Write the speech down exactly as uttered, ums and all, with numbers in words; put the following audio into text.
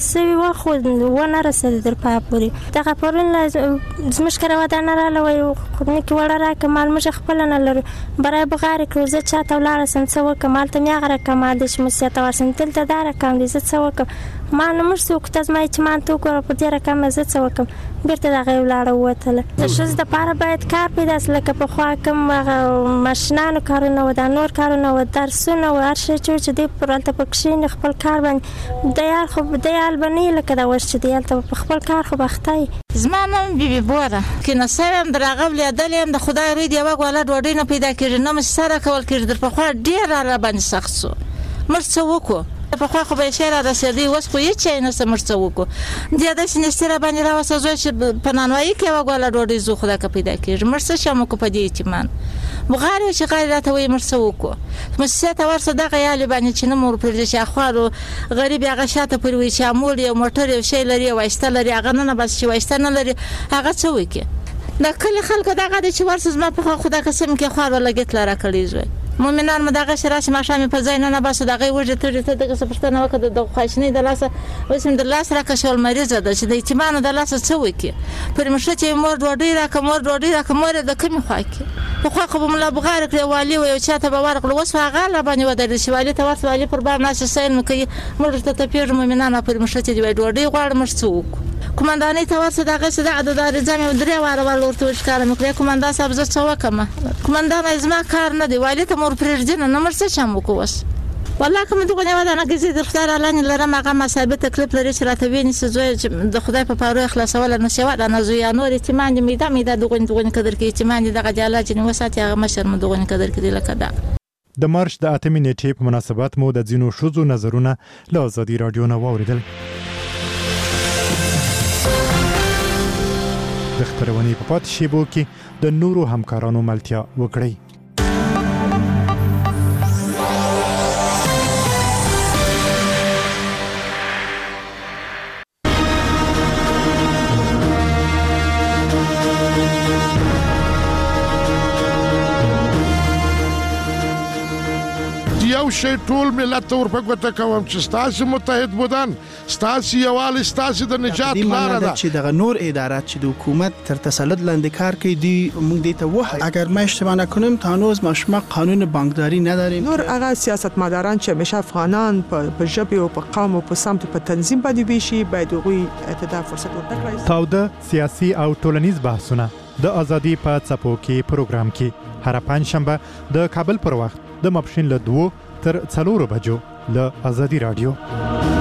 سوي وخت ونه رسېد در پا پورې دغه پرون زموږ کره ودانه راله وایي خدمې کې وړه راکړه مال موږ خپله نه لرو برای بغارې کړو زه چا ته ولاړه سم څه وکړم هلته مې هغه رقم مال دی چې موسسې ته ورسم دلته دا رقم دی زه څه وکړم ما نه موږ څه وکړو ته زما یې چې ما ته وګوره په دې رقم زه څه وکړم بېرته د هغې ولاړه ووتله د ښځو دپاره باید کار پیدا سي لکه پخوا کوم هغه ماشینانو کارونه وو دا نور کارونه وو درسونه وو هر شی چې و چې دی پر هلته په کښېني خپل کار باندې دی حال خو دی حال به نه یې لکه دا اوس چې دی هلته په خپل کار خو بخته یي زما نوم بیبي بوره کیناسوی یم در هغه ولیدل یم د خدای روی د یوه ګوله ډوډۍ نه پیدا کېږي نه مو سره کول کېږي در پخوا ډېر را باندې سخت شو موږ څه وکړو پخوا خو به یې شی را رسېدی اوس خو هېڅ شی نشته موږ څه وکړو دې داسې نستي را باندې راوسوځوی چې په نانوایي کې یوه ګوله ډوډۍ زو خدای که پیدا کېږي موږ څه شم وکړو په دې اعتمان بغارې و چې غارې راته وایي موږ څه وکړو موسسې ته ورسه دغه یالې باندې چې نه مو ورپرېږدي چې اخوارو غریب هغه شاته پورې وایي چې امول یو موټر یو شی لري یو وایسته لري هغه نه نه بس چې وایسته نه لري هغه څه وکړي د کلي خلکو دغه دی چې ورسه زما پخوا خدای قسم کې خوار ولګېت لاره کړی زوی مومنان مو دغه شراسي ماښام په ځای نه نه باسو دغه وجه تړي ته دغه پښتنه وکړه د خواشنۍ د لاسه اوس هم د لاس راکړه شول مریضه ده چې د یتیمانو د لاسه څه وکړي پر مشه چې مور ډوډۍ راکړه مور ډوډۍ راکړه مور د کمې خوا کې پخوا خو به ملا بغاره کړې والي و یو چا ته به ورکړو اوس هغه لا باندې ودرېد چې والي ته ورته والي پر بار ناست سیل مو کوي موږ ورته تپېږو مومنانو پر مشه چې دی ډوډۍ غواړو موږ څه وکړو قومندانۍ ته ورسه دغه چې دغه د دارځه مې درې واره ولا ورته وښکاره مې کړې قومندان صاحب زه څه وکړم قومندان زما کار نه دی والي ته مور پرېږدي نه نه موږ څه شم وکړو اوس والله که مې دغه ودانه کې زه د خدای رالانې لرم هغه مصابې تکلیف لري چې راته ویني چې زوی چې د خدای په پارو یې خلاصولی نه شي ودانه زویه نور یتیمان دي میده میده دغونې دغونې قدر کې یتیمان دي دغه دې الله جنې وساتي هغه مشر مو دغونې قدر کې دی لکه دغه د مارچ د اتمې نیټې په مناسبت مو د ځینو ښځو نظرونه له ازادي راډیو نه واورېدل د خپرونې په پاتې شیبو کې د نورو همکارانو ملتیا وکړئ. یو شی ټول ملت ته ورپګوته کوم چې ستاسې متحد بودن ستاسې یووالی ستاسې د نجات لاره ده چې دغه نور ادارات چې د حکومت تر تسلط لاندې کار کوي دی موږ دې ته وایو اگر ما اشتباه نکنم تا هنوز ما قانون بانکداری نداریم. نور هغه سیاستمداران چې همیشه افغانان په ژبه او په قوم او په سمت په تنظیم باندې ویشي باید هغوی ته فرصت ورکړي. تاوده سیاسي او ټولنیز بحثونه د ازادي په څپو کې پروګرام کې هر پنځشنبه د کابل پر وخت د ماپښین له دوه تر څلورو بجو له ازادي راډیو.